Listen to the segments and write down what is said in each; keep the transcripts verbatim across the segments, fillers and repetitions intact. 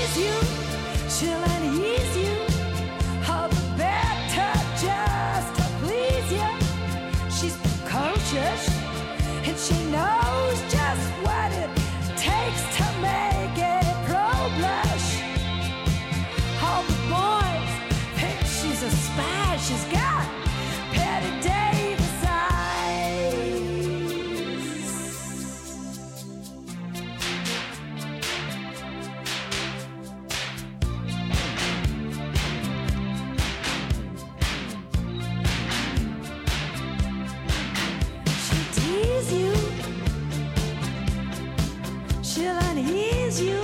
tease you, she'll unease you, all the better just to please you. She's precocious, and she knows just what it takes to make a pro blush. All the boys think she's a spy. She's got Patty Davis eyes. She'll tease you, she'll unease you,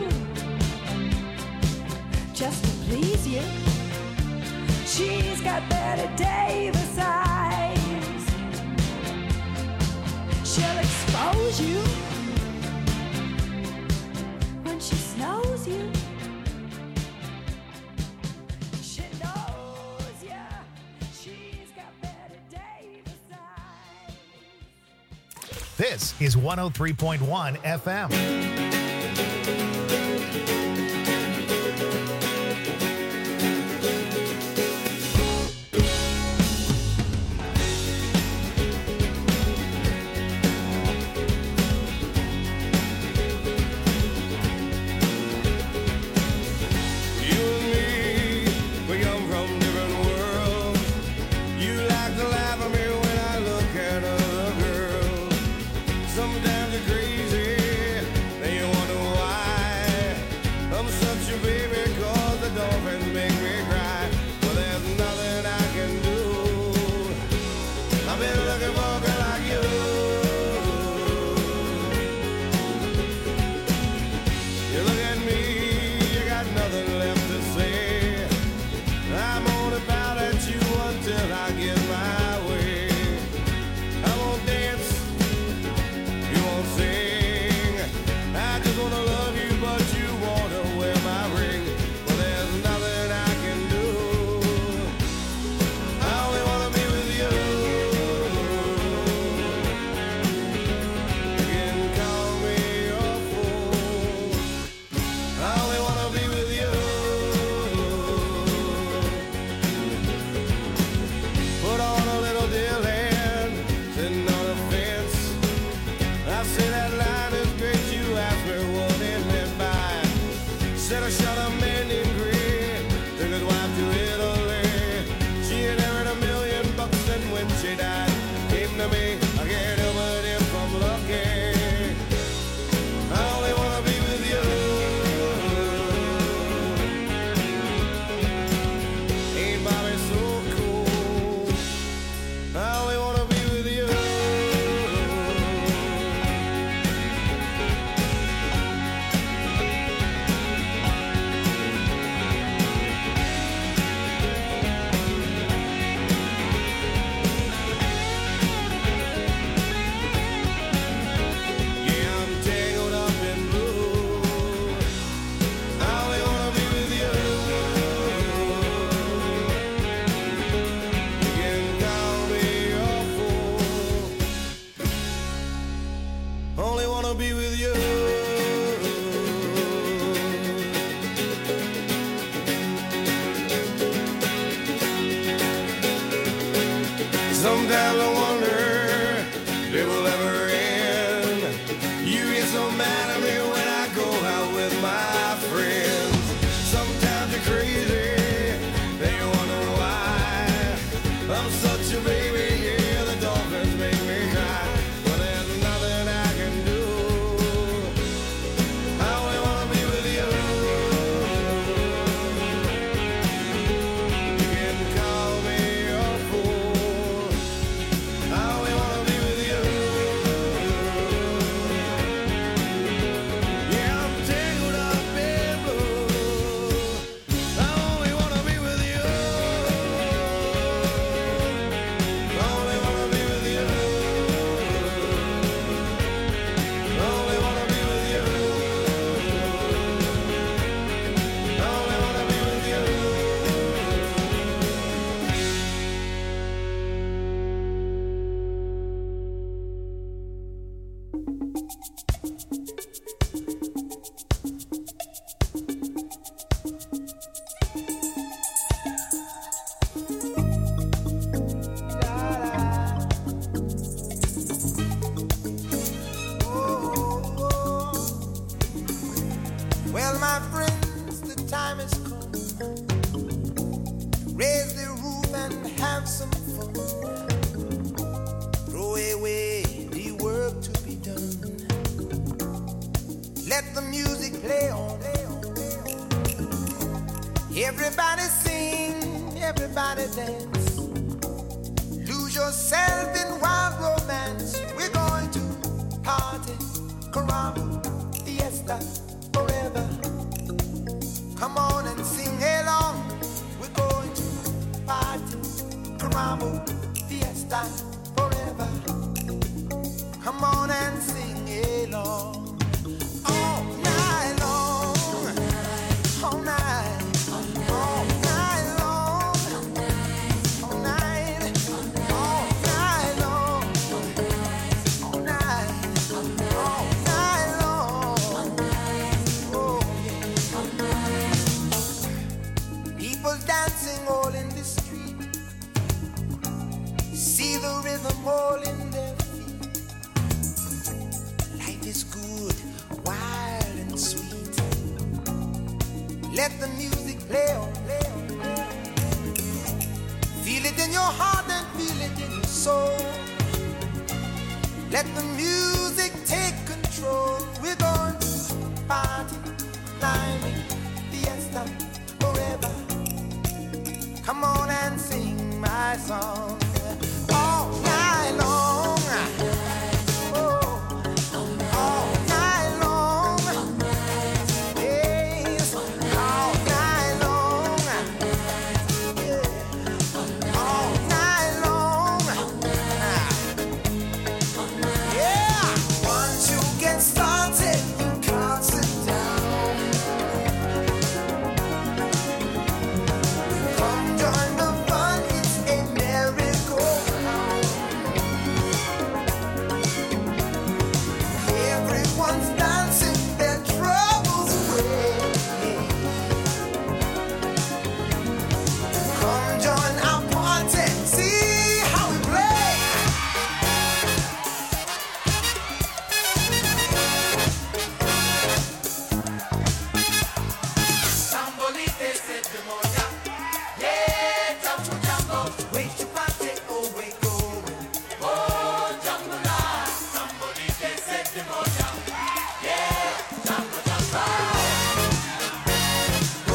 just to please you. She's got Betty Davis eyes. She'll expose you when she snows you. She knows ya. She's got Betty Davis eyes. This is one oh three point one F M. Sometimes you're crazy, then you wonder Sometimes I wonder if it will ever end. You get so mad at me when I go out with my friends. Sometimes you're crazy, then you wonder why. I'm such a baby, yeah, the dolphins make me cry. But there's nothing I can do. I only wanna be with you. You can call me a fool. I only wanna be with you. Let the music play on. Everybody sing, everybody dance. Lose yourself in wild romance. We're going to party, caramba, fiesta, forever. Come on and sing along. We're going to party, caramba, fiesta, forever. Come on and sing along. All night long, all night, all night long, all night, all night long, all night, all night long. Oh yeah. People dancing all in the street. See the rhythm all in their feet. Life is good, wild and sweet. Let the music play on, play on, play on. Feel it in your heart and feel it in your soul. Let the music take control. We're going to party, climbing, fiesta, forever. Come on and sing my song all night long. Oh, all night long. Yes, all night long. Yeah, all night long. Yeah, once you get started, you can't sit down. Come join the fun, it's a merry-go-round. Everyone's dancing their troubles away. Come join our party, see how we play. Sambolite se demonia, yeah, jambo jambo. Wait to party, oh wait going, oh jambo la. Sambolite se demonia, yeah, jambo jambo. Oh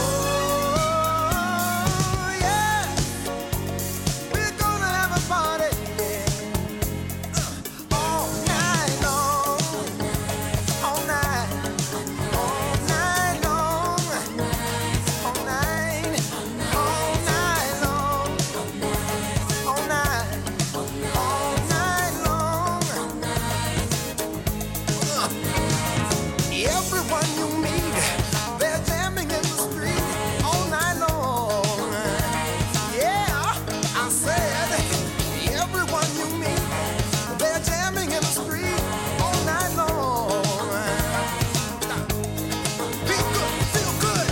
yeah, we're gonna have a party, yeah. All night long, all night, all night long, all night, all night long, all night, all night long. Everyone you meet, they're jamming in the street all night long. Yeah, I said, everyone you meet, they're jamming in the street all night long. Be good, feel good.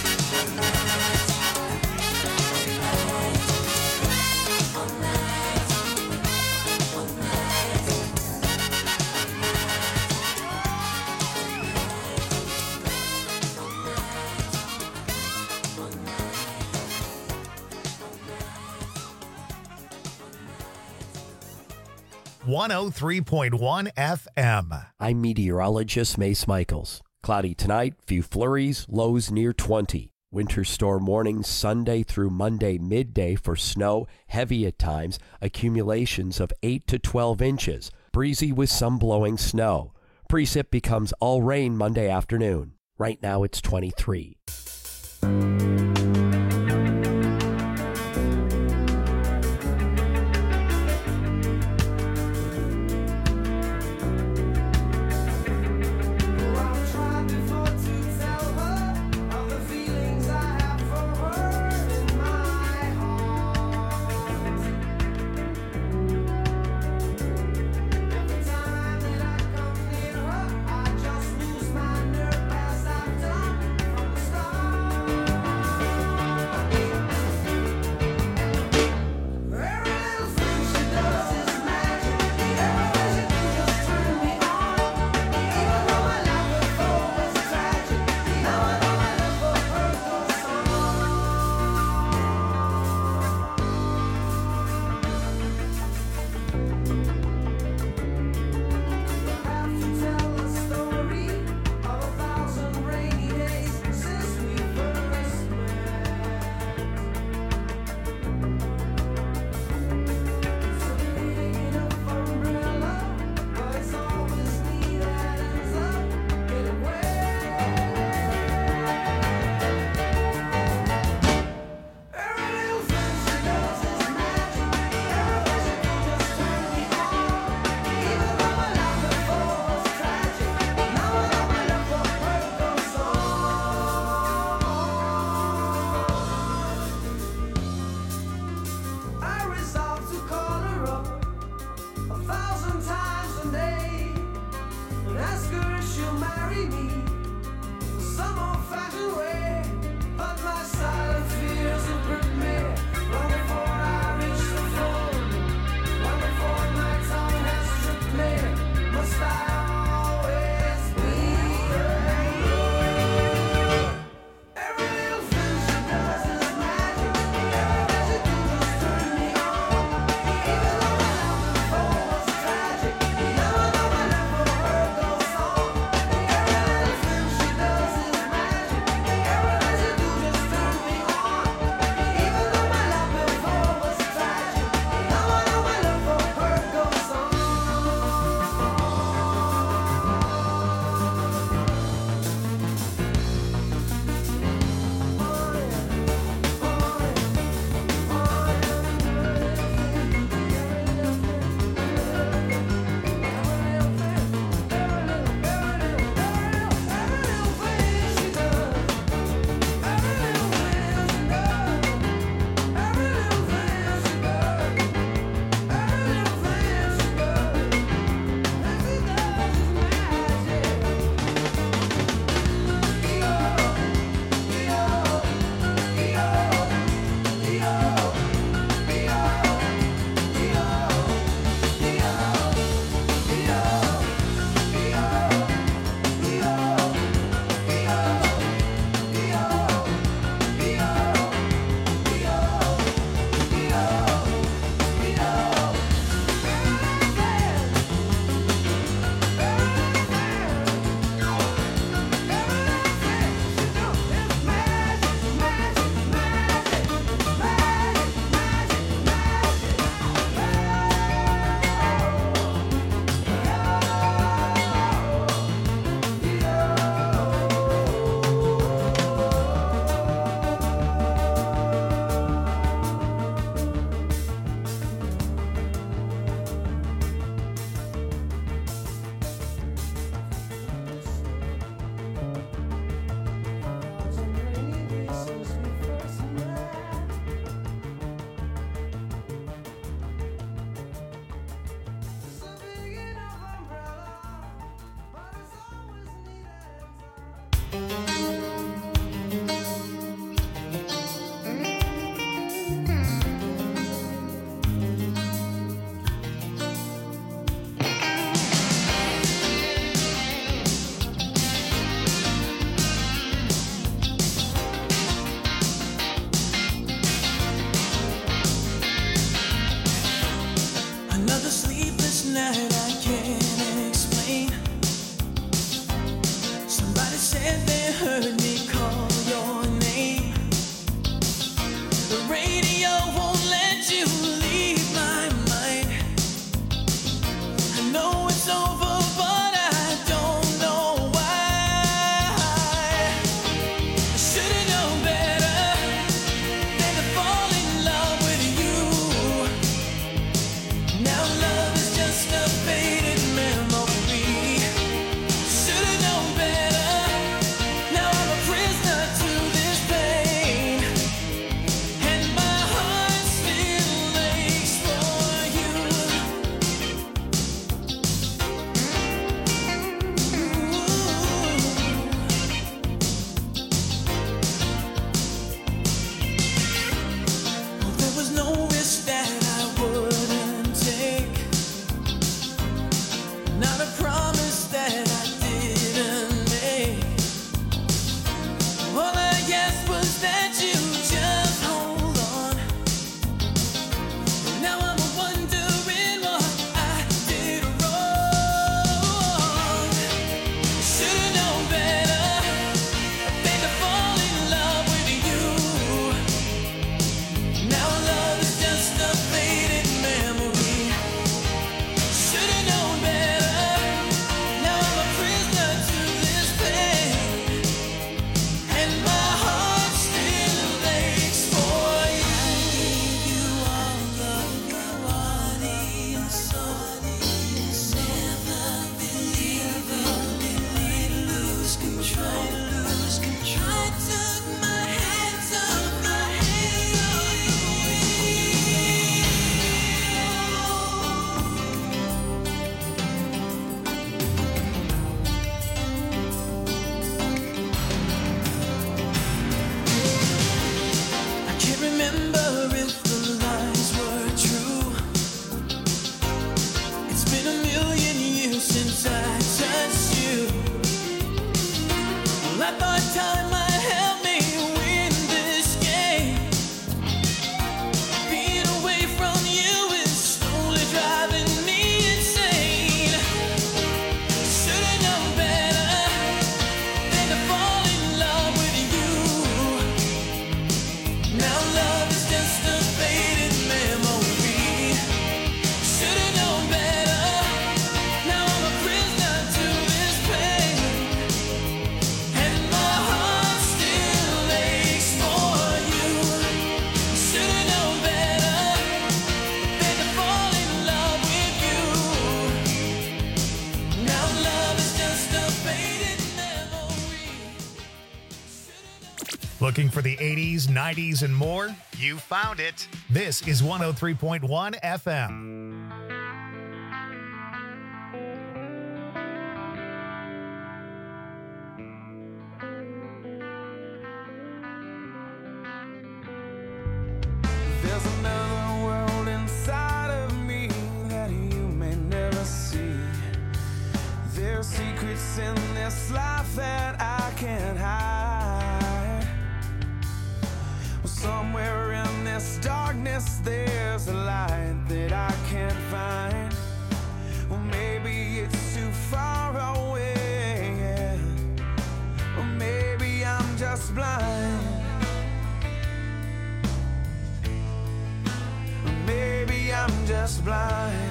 one oh three point one F M. I'm meteorologist Mace Michaels. Cloudy tonight, few flurries, lows near twenty. Winter storm warnings Sunday through Monday midday for snow, heavy at times, accumulations of eight to twelve inches. Breezy with some blowing snow. Precip becomes all rain Monday afternoon. Right now it's twenty-three. I've tried before to tell her of the feelings I have for her in my heart. Every time that I come near her, I just lose my nerve as I've done from the start. said they heard Looking for the eighties, nineties, and more? You found it. This is one oh three point one F M. There's another world inside of me that you may never see. There's secrets in this life that I can't hide. Well, somewhere in this darkness there's a light that I can't find. Well, maybe it's too far away, yeah. Or maybe I'm just blind. Maybe I'm just blind.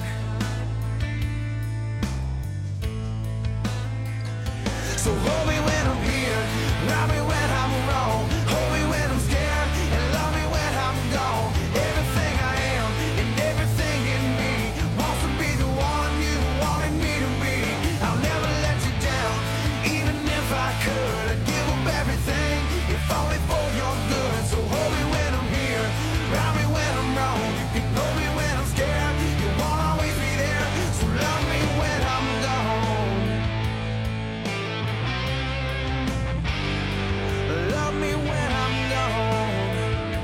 So hold me when I'm here, love me when I'm wrong. Hold me when I'm scared, and love me when I'm gone. Everything I am, and everything in me wants to be the one you wanted me to be. I'll never let you down, even if I could. I'd give up everything, if only for your good. So hold me when I'm here, love me when I'm wrong. Ignore me when I'm scared, you won't always be there. So love me when I'm gone. Love me when I'm gone.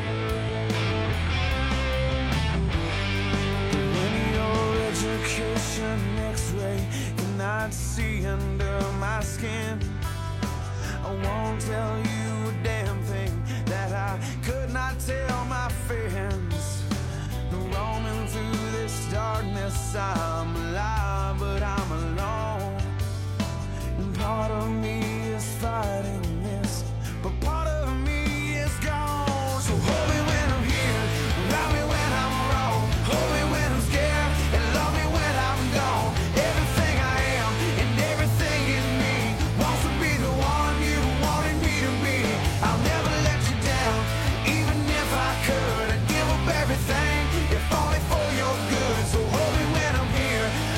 When your education X-ray cannot see under my skin, I won't tell you a damn thing that I could not tell my friends. Roaming through this darkness, I'm alive, but I'm alone. And part of me is fighting this, but part of me is gone. So hold me when I'm here, love me when I'm wrong. Hold me when I'm scared, and love me when I'm gone. Everything I am, and everything in me wants to be the one you wanted me to be. I'll never let you down, even if I could. I'd give up everything, if only for your good. So hold me when I'm here,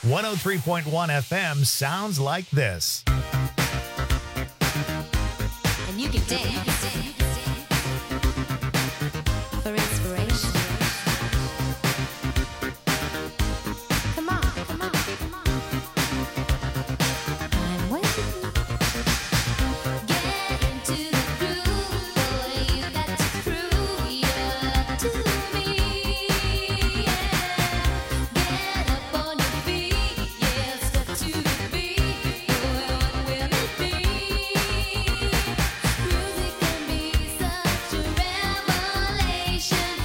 one oh three point one F M sounds like this. And you can dance for inspiration. Come on, come on, come on. I'm waiting. Get into the groove, boy. You got to prove your love to me. Yeah. Get up on your feet, yeah. Step to the beat, boy. What will it be? Music can be such a revelation.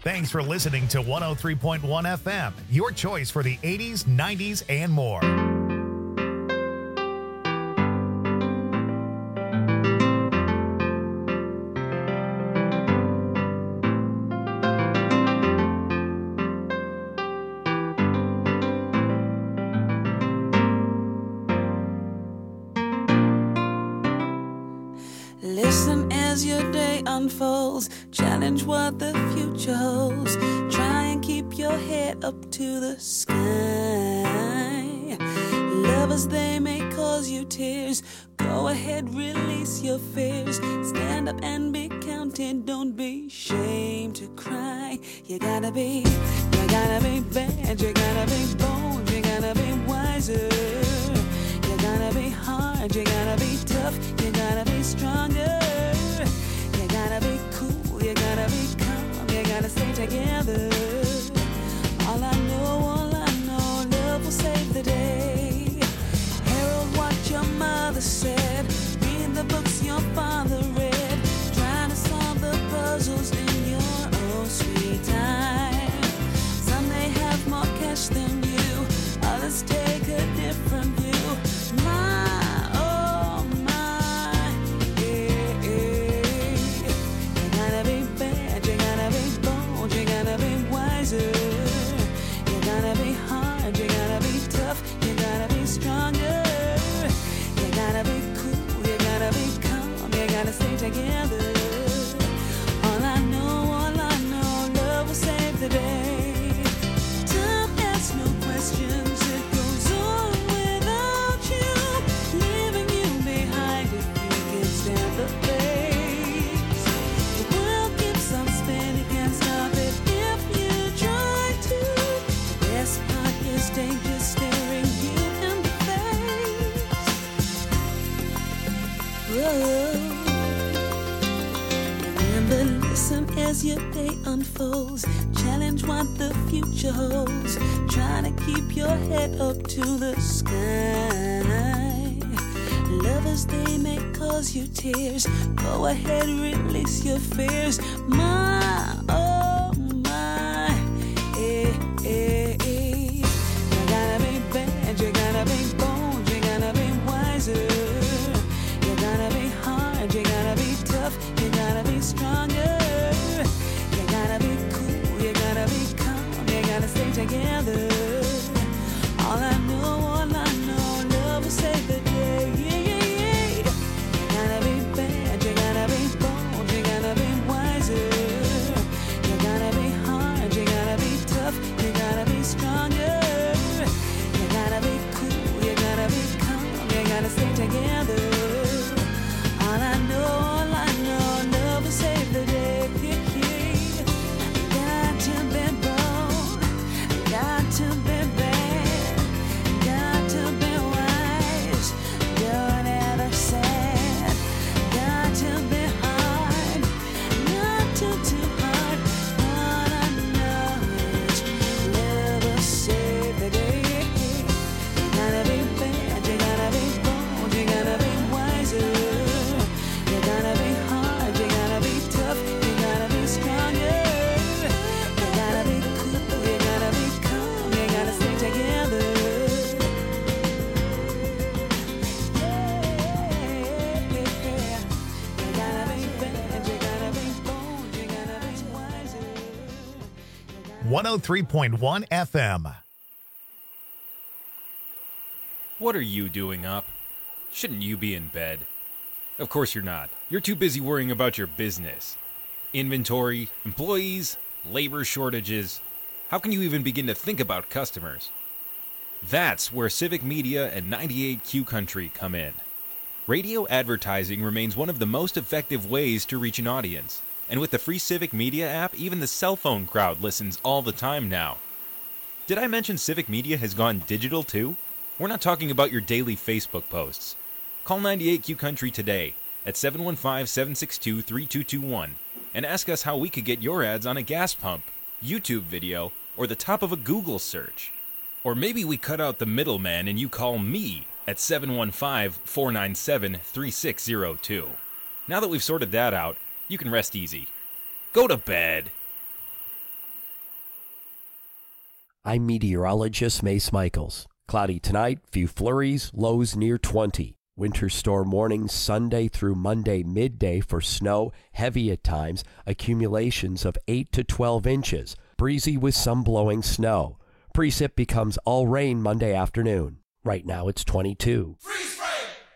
Thanks for listening to one oh three point one F M, your choice for the eighties, nineties, and more. Listen as your day unfolds, challenge what the future holds. Try and keep your head up to the sky. Lovers, they may cause you tears. Go ahead, release your fears. Stand up and be counted, don't be ashamed to cry. You gotta be, you gotta be bad, you gotta be bold, you gotta be wiser. You gotta be hard, you gotta be tough, you gotta be stronger. You gotta be cool, you gotta be calm, you gotta stay together. All I know, all I know, love will save the day. Herald what your mother said, read the books your father read, trying to solve the puzzles in your own sweet time. Some may have more cash than you, others take a different view. My, oh my, yeah, yeah. You gotta be bad, you gotta be bold, you gotta be wiser. You gotta be hard, you gotta be tough, you gotta be stronger. You gotta be cool, you gotta be calm, you gotta stay together. All I know, all I know, love will save the day. Time asks no questions, it goes on without you, leaving you behind if you can stand the pace. The world keeps on spinning, can't stop it if you try to. The best part is danger staring you in the face. Whoa. Remember, listen as your day unfolds. Challenge what the future holds. Try to keep your head up to the sky. Lovers, they may cause you tears. Go ahead, release your fears. My, oh my, eh, eh, eh. You gotta be bad, you gotta be bold, you gotta be wiser. You gotta be hard, you gotta be tough, you gotta be stronger. You gotta be cool, you gotta be calm, you gotta stay together. All I know, all I know, love will save the day. Yeah, yeah, yeah. You gotta be bad, you gotta be bold, you gotta be wiser. You gotta be hard, you gotta be tough, you gotta be stronger. You gotta be cool, you gotta be calm, you gotta stay together. All I know, all I know, love will save the day. Yeah, yeah. Got to be bold, got to be bad, got to be wise, don't ever sad. Got to be hard, not too, too hard. All I know is love will save the day. You gotta be bad, you gotta be bold, you gotta be wiser. You gotta be hard, you gotta be tough, you gotta be stronger. You gotta be cool, you gotta be calm, you gotta stay together. Yeah. You gotta be bad, you gotta be bold, you gotta be wiser. one oh three point one F M. What are you doing up? Shouldn't you be in bed? Of course you're not. You're too busy worrying about your business. Inventory, employees, labor shortages. How can you even begin to think about customers? That's where Civic Media and ninety-eight Q Country come in. Radio advertising remains one of the most effective ways to reach an audience. And with the free Civic Media app, even the cell phone crowd listens all the time now. Did I mention Civic Media has gone digital too? We're not talking about your daily Facebook posts. Call ninety-eight Q Country today at seven one five, seven six two, three two two one and ask us how we could get your ads on a gas pump, YouTube video, or the top of a Google search. Or maybe we cut out the middleman and you call me at seven one five, four nine seven, three six zero two. Now that we've sorted that out, you can rest easy. Go to bed. I'm meteorologist Mace Michaels. Cloudy tonight, few flurries, lows near twenty. Winter storm warnings Sunday through Monday midday for snow, heavy at times, accumulations of eight to twelve inches. Breezy with some blowing snow. Precip becomes all rain Monday afternoon. Right now it's twenty-two. Freeze frame!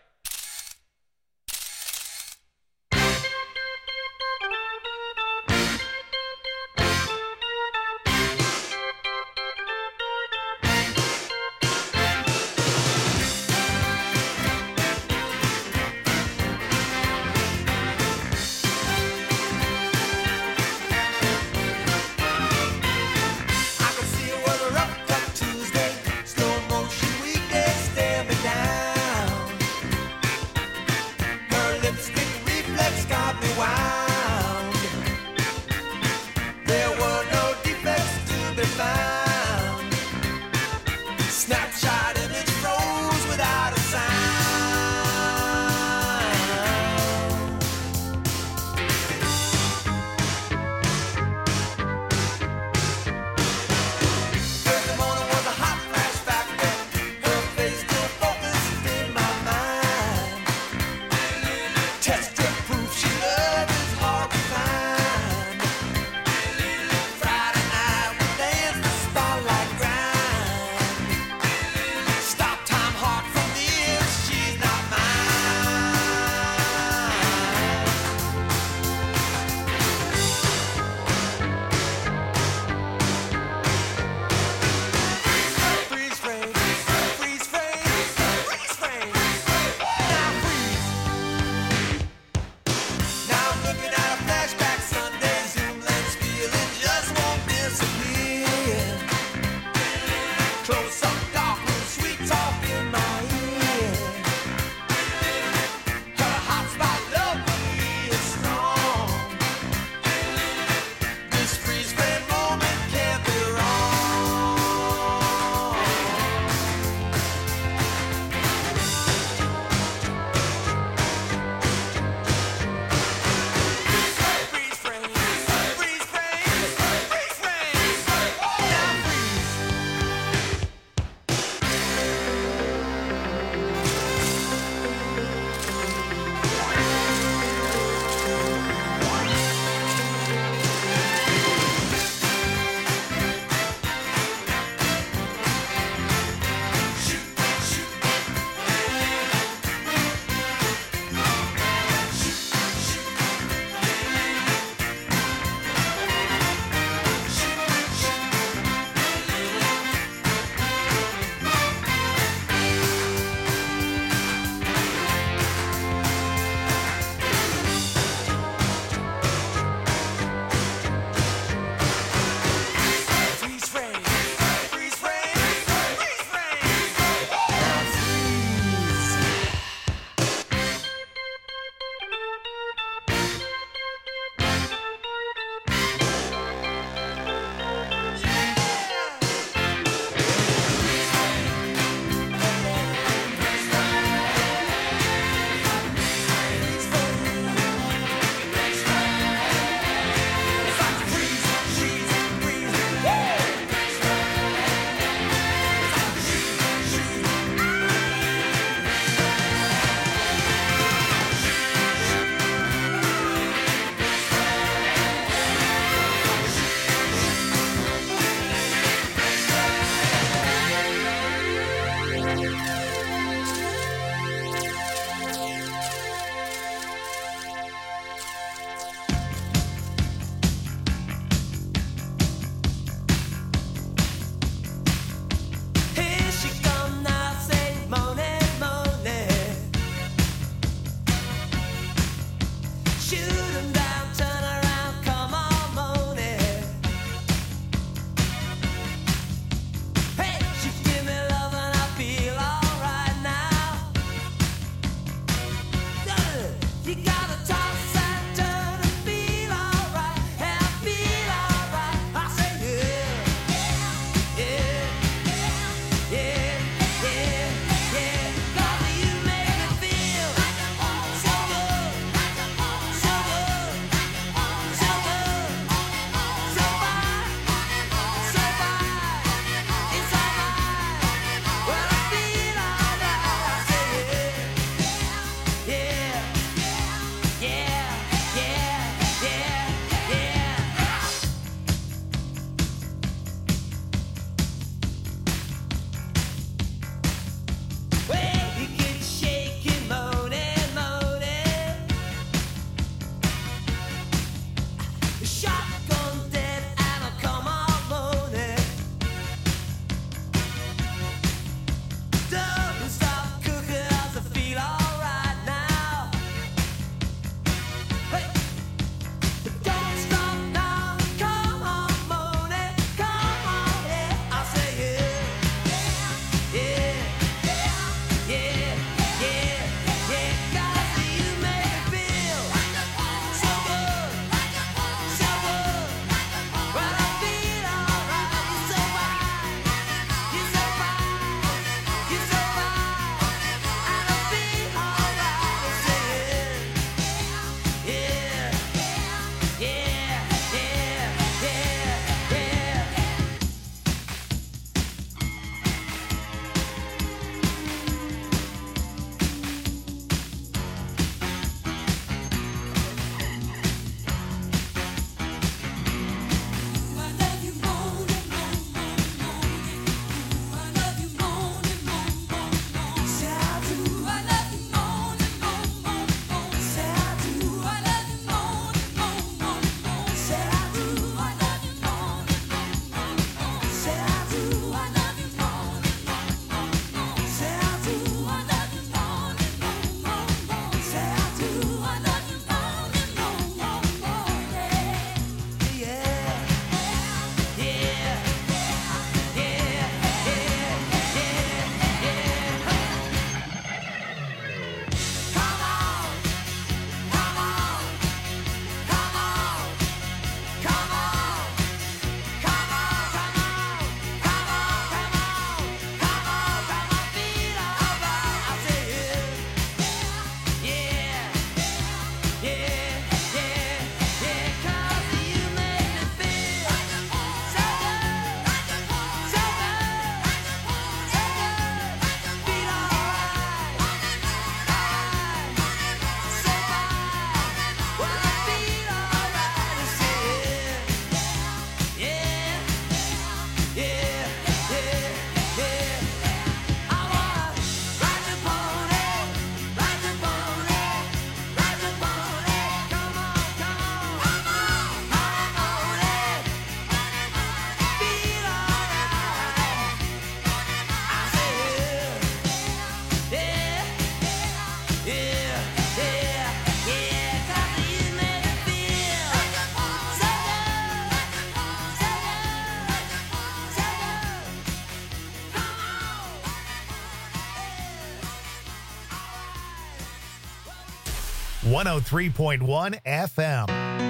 I can see it was a rough cut Tuesday, slow motion weekday, stare me down. Her lipstick reflex got me wound. There were no defects to be found. Snapshot image froze without a sound. Thursday morning was a hot flash factor. Her face still focused in my mind. Test proof she loved is hard to find. Friday night we danced the spotlight grind. Stop time hard for me if she's not mine. Freeze frame, freeze frame, freeze frame. Now freeze. one oh three point one F M.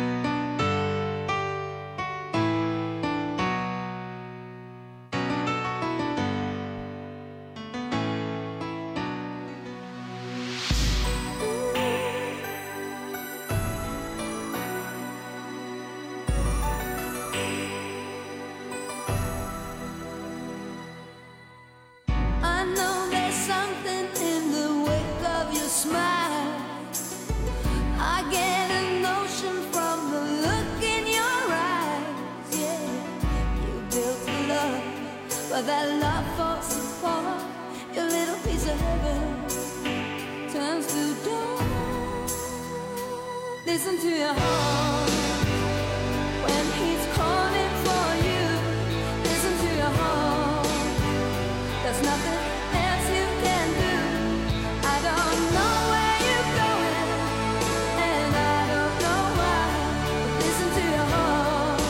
I know there's something in the wake of your smile. I get a notion from the look in your eyes. Yeah, you built a love, but that love falls apart. Your little piece of heaven turns to dawn. Listen to your heart when he's calling for you. Listen to your heart. There's nothing else you can do. I don't know where you're going, and I don't know why. But listen to your heart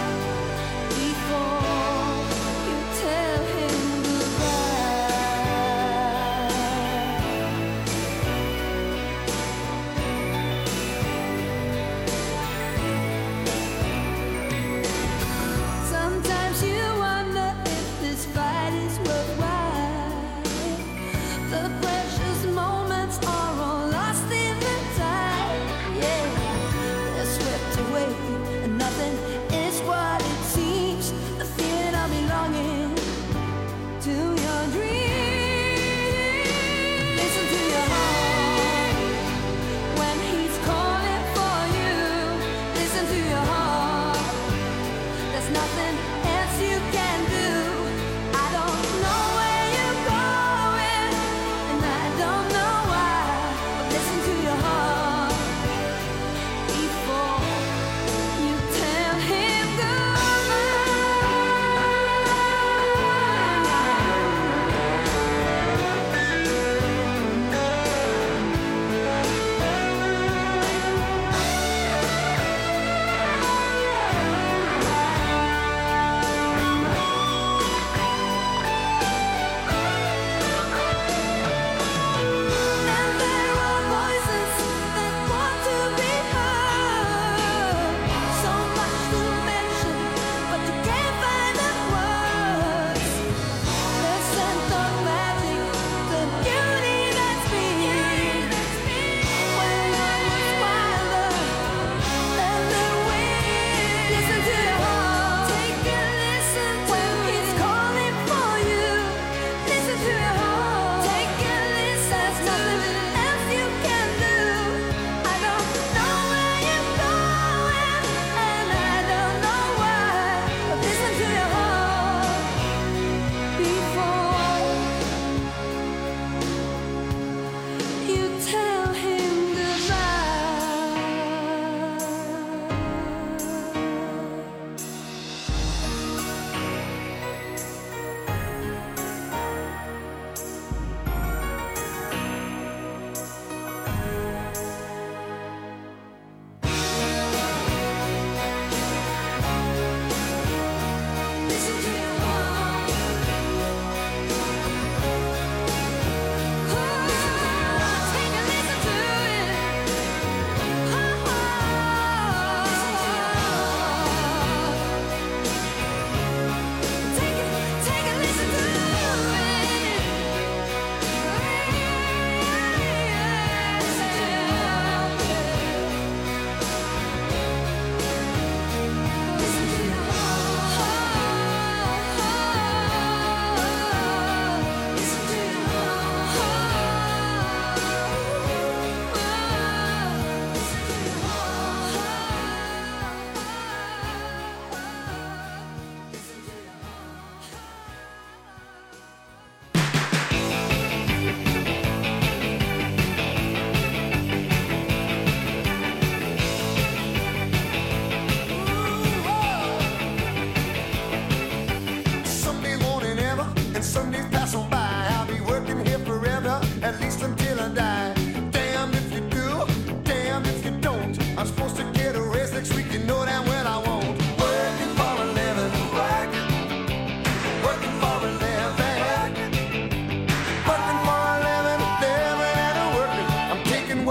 before you tell him goodbye. Sometimes you wonder if this fight is worthwhile.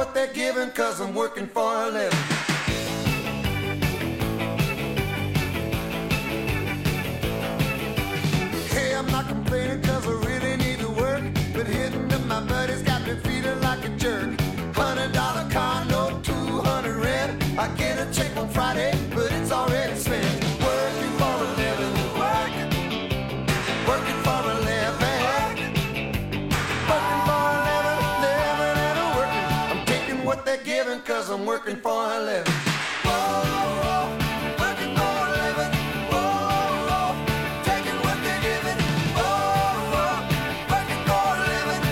what they're giving, cause I'm working for a living. Hey, I'm not complaining cause I really need to work, but hitting up my buddies got me feeling like a jerk. Hundred dollar car note, two hundred rent. I get a check on Friday, but it's already spent. Working for a living, working, working for a living, working for a living, living and a working. I'm taking what they're giving, cause I'm working for a living. Whoa, working for a living. Whoa, taking what they're giving. Whoa, working for a living.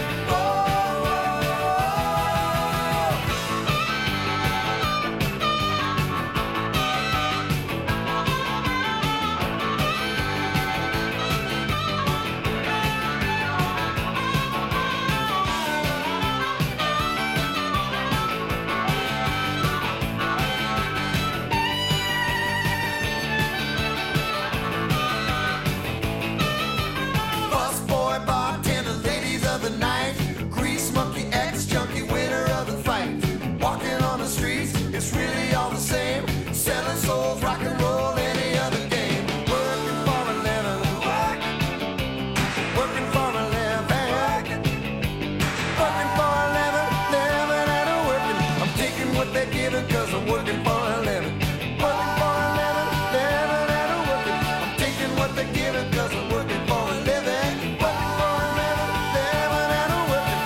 Busboy, bartender, ladies of the night, grease monkey, ex-junkie, winner of the fight. Walking on the streets, it's really all the same. Selling souls, rock and roll, any other game. Working for a living, working for a living, working for a living, living and a working. I'm taking what they're giving, cause I'm working for a living. Working for a living, living and a working. I'm taking what they're giving, cause I'm working for a living. Working for a living, living and a working.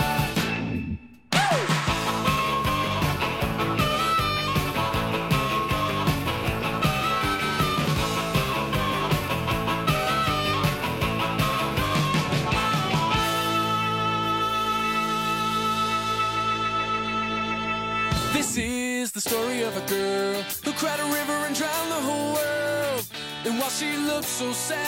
This is the story of a girl who cried a river and drowned the whole world. And while she looked so sad,